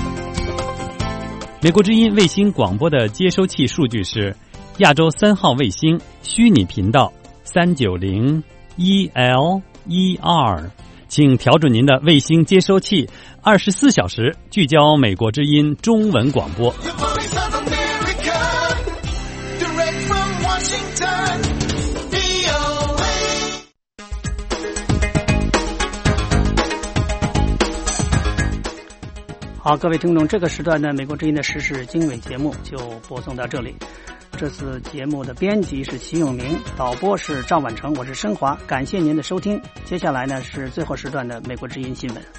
美国之音卫星广播的接收器数据是亚洲三号卫星虚拟频道三九零 E L 一二， 请调准您的卫星接收器，二十四小时聚焦美国之音中文广播。 好，各位听众，这个时段的美国之音的时事经纬节目就播送到这里。这次节目的编辑是齐永明，导播是赵婉成，我是申华，感谢您的收听。接下来呢是最后时段的美国之音新闻。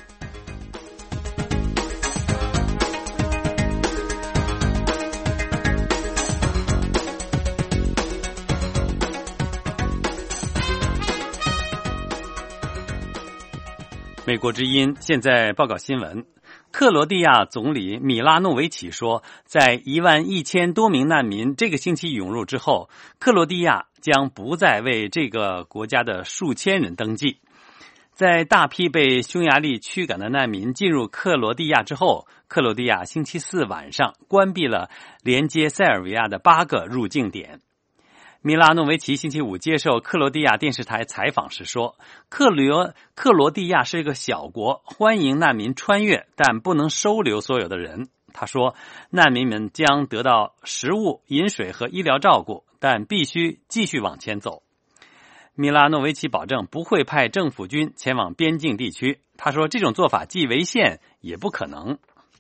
美国之音现在报告新闻。克罗地亚总理米拉诺维奇说，在一万一千多名难民这个星期涌入之后，克罗地亚将不再为这个国家的数千人登记。在大批被匈牙利驱赶的难民进入克罗地亚之后，克罗地亚星期四晚上关闭了连接塞尔维亚的八个入境点。米拉诺维奇星期五接受克罗地亚电视台采访时说，克罗克罗地亚是一个小国，欢迎难民穿越，但不能收留所有的人。他说，难民们将得到食物、饮水和医疗照顾，但必须继续往前走。米拉诺维奇保证不会派政府军前往边境地区。他说，这种做法既违宪也不可能。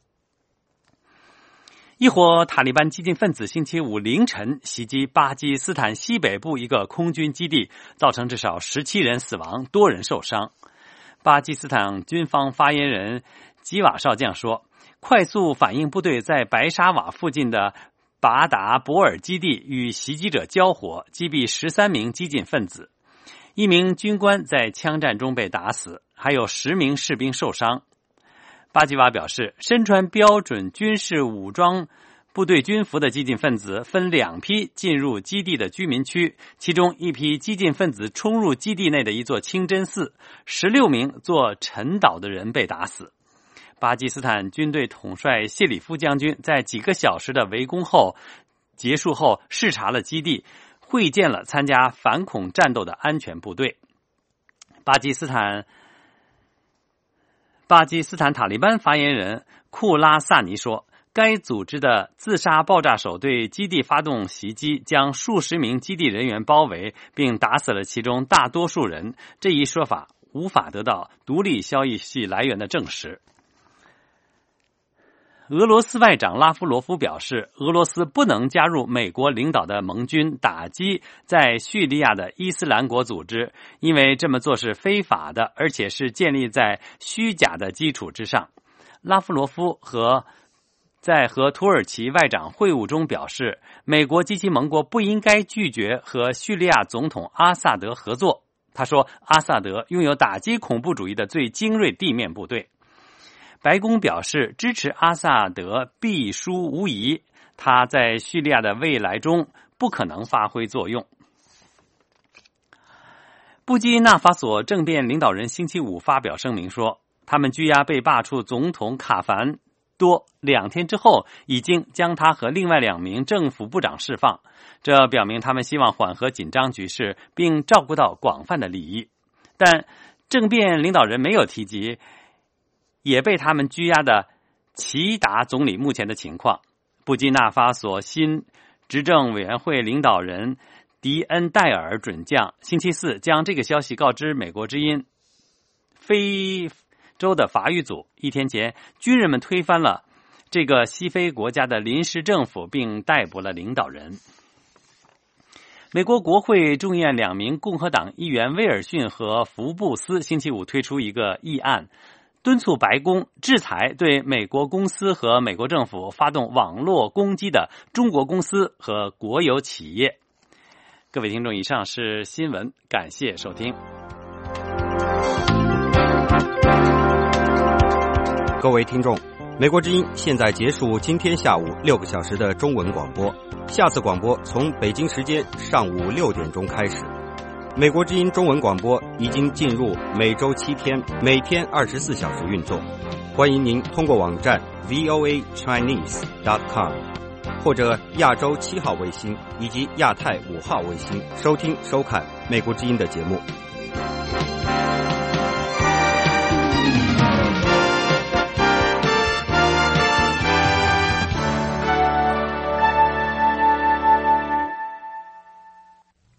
一伙塔利班激进分子星期五凌晨袭击巴基斯坦西北部一个空军基地，造成至少十七人死亡，多人受伤。巴基斯坦军方发言人吉瓦少将说，快速反应部队在白沙瓦附近的巴达博尔基地与袭击者交火，击毙十三名激进分子。一名军官在枪战中被打死，还有十名士兵受伤。巴基瓦表示，身穿标准军事武装部队军服的激进分子分两批进入基地的居民区，其中一批激进分子冲入基地内的一座清真寺，十六名做晨祷的人被打死。巴基斯坦军队统帅谢里夫将军在几个小时的围攻后结束后视察了基地，会见了参加反恐战斗的安全部队。巴基斯坦巴基斯坦塔利班发言人库拉萨尼说，该组织的自杀爆炸手对基地发动袭击，将数十名基地人员包围，并打死了其中大多数人。这一说法无法得到独立消息来源的证实。俄罗斯外长拉夫罗夫表示，俄罗斯不能加入美国领导的盟军打击在叙利亚的伊斯兰国组织，因为这么做是非法的，而且是建立在虚假的基础之上。拉夫罗夫和在和土耳其外长会晤中表示，美国及其盟国不应该拒绝和叙利亚总统阿萨德合作。他说，阿萨德拥有打击恐怖主义的最精锐地面部队。白宫表示支持阿萨德必输无疑，他在叙利亚的未来中不可能发挥作用。布基纳法索政变领导人星期五发表声明说，他们拘押被罢黜总统卡凡多两天之后，已经将他和另外两名政府部长释放，这表明他们希望缓和紧张局势，并照顾到广泛的利益。但政变领导人没有提及也被他们拘押的齐达总理目前的情况。布基纳法索新执政委员会领导人迪恩戴尔准将星期四将这个消息告知美国之音非洲的法语组。一天前，军人们推翻了这个西非国家的临时政府，并逮捕了领导人。美国国会众议院两名共和党议员威尔逊和福布斯星期五推出一个议案，敦促白宫制裁对美国公司和美国政府发动网络攻击的中国公司和国有企业。各位听众，以上是新闻，感谢收听。 各位听众，美国之音现在结束今天下午六个小时的中文广播，下次广播从北京时间上午六点钟开始。美国之音中文广播已经进入每周七天，每天二十四小时运作。欢迎您通过网站 V O A Chinese dot com 或者亚洲七号卫星以及亚太五号卫星收听收看美国之音的节目。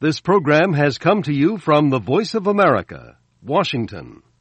This program has come to you from the Voice of America, Washington.